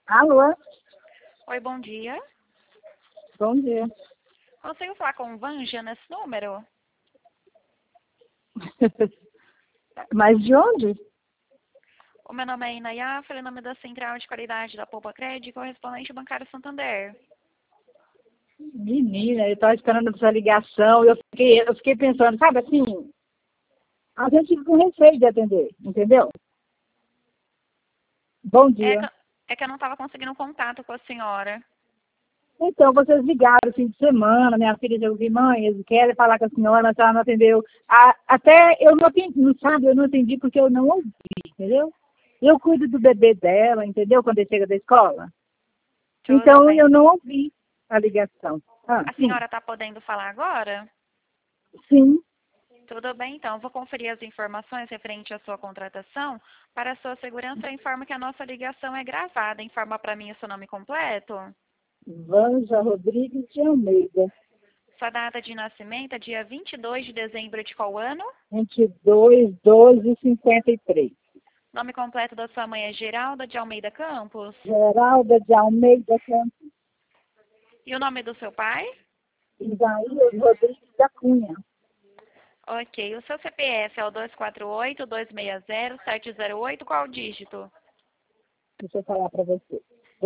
Alô? Oi, bom dia. Bom dia. Consigo falar com o Vanja nesse número? Mas de onde? O meu nome é Inaya, falei em nome da Central de Qualidade da Poupa Crédito, correspondente bancário Santander. Menina, eu estava esperando essa ligação e eu fiquei pensando, sabe assim, a gente fica com receio de atender, entendeu? Bom É dia. que, é que eu não estava conseguindo contato com a senhora. Então, vocês ligaram fim de semana, minha filha deu de mãe, eles querem falar com a senhora, mas ela não atendeu. Até eu não atendi, não sabe, eu não atendi porque eu não ouvi, entendeu? Eu cuido do bebê dela, entendeu? Quando ele chega da escola. Tudo Então, bem. eu não ouvi a ligação. A Sim, senhora está podendo falar agora? sim. Tudo bem, então. Eu vou conferir as informações referente à sua contratação. Para a sua segurança, eu informo que a nossa ligação é gravada. Informa para mim o seu nome completo. Vanja Rodrigues de Almeida, Sua data de nascimento é dia 22 de dezembro de qual ano? 22, 12, 53. Nome completo da sua mãe é Geralda de Almeida Campos. Geralda de Almeida Campos, E o nome do seu pai? Isaías Rodrigues da Cunha. Ok. O seu CPF é o 248-260-708. Qual o dígito? Deixa eu falar para você.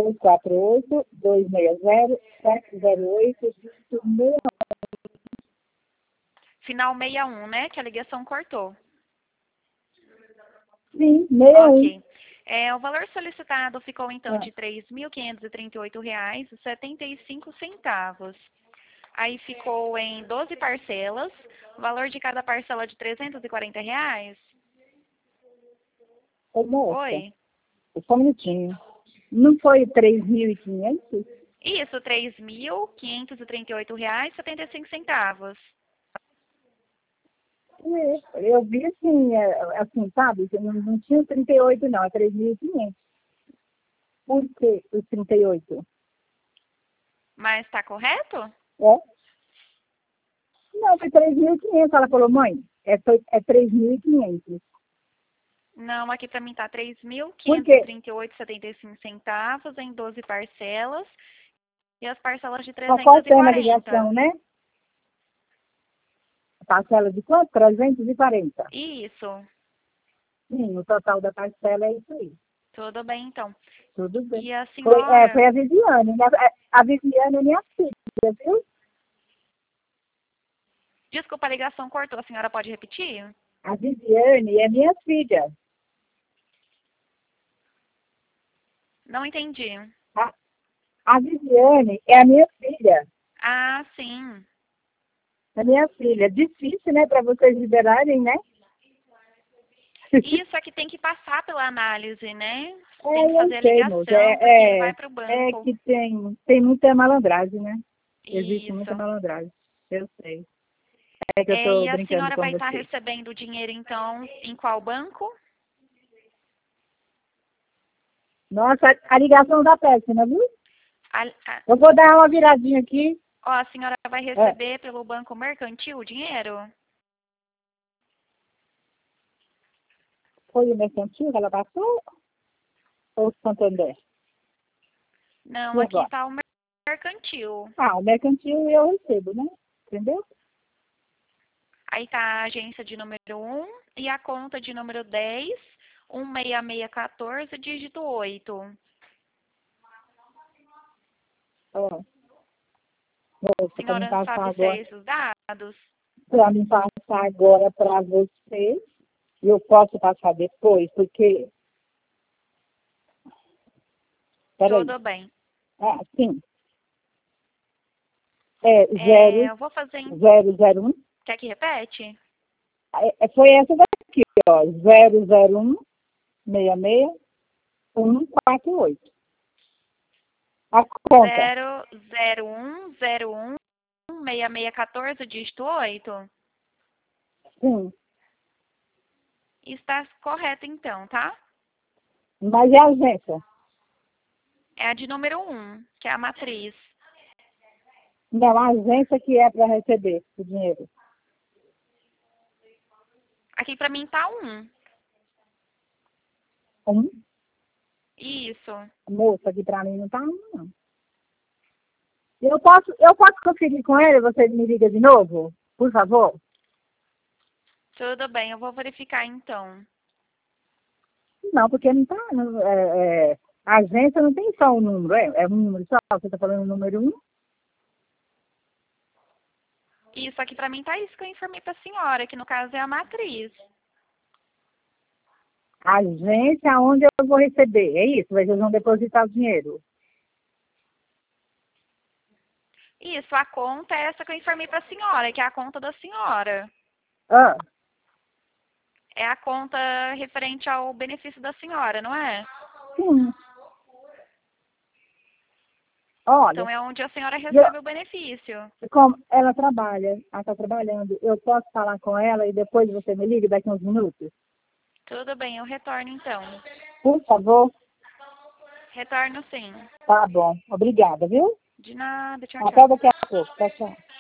248-260-708, dígito 6. Final 61, né? Que a ligação cortou. Sim, 61. Ok. O valor solicitado ficou então de R$ 3.538,75. Aí ficou em 12 parcelas. O valor de cada parcela de R$ 340 reais. Ô, moça, Oi? só um minutinho. Não foi 3.500? Isso, R$ 3.538,75. Eu vi assim, sabe? Não tinha 38 não, é 3.500. Por que os 38? Mas está correto? É? Não, foi 3.500. Ela falou, mãe, é 3.500. Não, aqui para mim tá Por quê? 3.538,75 em 12 parcelas e as parcelas de Está cortando a 340. ligação, né? Parcela de quanto? 340. Isso. Sim, o total da parcela é isso aí. Tudo bem, então. Tudo bem. E a Foi senhora, a Viviane, né? A Viviane é minha filha, viu? desculpa, a ligação cortou, a senhora pode repetir? A Viviane é minha filha. Não entendi. A, a Viviane é a minha filha. Ah, sim. É minha filha. Difícil, né, para vocês liberarem, né? Isso aqui tem que passar pela análise, né? Tem que Eu fazer a sei, moça. ligação, porque vai para o banco. Que tem muita malandragem, né? Existe muita Isso. malandragem. Eu sei. É que eu E tô a brincando senhora com vai estar você. recebendo o dinheiro, então, em qual banco? Nossa, a ligação da péssima, viu? A, a- Eu vou dar uma viradinha aqui. Ó, a senhora vai É, receber pelo Banco Mercantil o dinheiro? foi o mercantil que ela passou? Ou o Santander? Não, E aqui agora? está o Mercantil. Ah, o mercantil eu recebo, né? Entendeu? Aí está a agência de número 1 e a conta de número 10, 16614, dígito 8. Ó, A moça, senhora sabe se é esses dados? para mim passar agora para você, eu posso passar depois, porque, peraí, Tudo bem. sim, é Eu vou fazer. 0001, Quer que repete? foi essa daqui, ó, 001 66 148. A conta, 00101 6614, dígito 8. sim, Está correto então, tá? mas é a agência. É a de número 1, que é a matriz. Não, a agência que é para receber o dinheiro. Aqui para mim tá 1. Um, Isso. Moça, aqui pra mim não tá, não. Eu posso conferir com ele, você me liga de novo? Por favor? Tudo bem, eu vou verificar então. Não, porque não tá. A agência não tem só um número, é um número só. Você tá falando o número 1? Isso aqui pra mim tá isso que eu informei pra senhora, que no caso é a matriz. A agência onde eu vou receber, é isso? Vocês vão depositar o dinheiro. Isso, a conta é essa que eu informei pra senhora, que é a conta da senhora. Ah, É a conta referente ao benefício da senhora, não é? sim. Olha, Então é onde a senhora eu, recebe o benefício. como ela está trabalhando, eu posso falar com ela e depois você me liga daqui a uns minutos? Tudo bem, eu retorno então. Por favor? Retorno sim. Tá bom. Obrigada, viu? De nada, tchau, Até tchau. daqui a pouco. Tchau, tchau.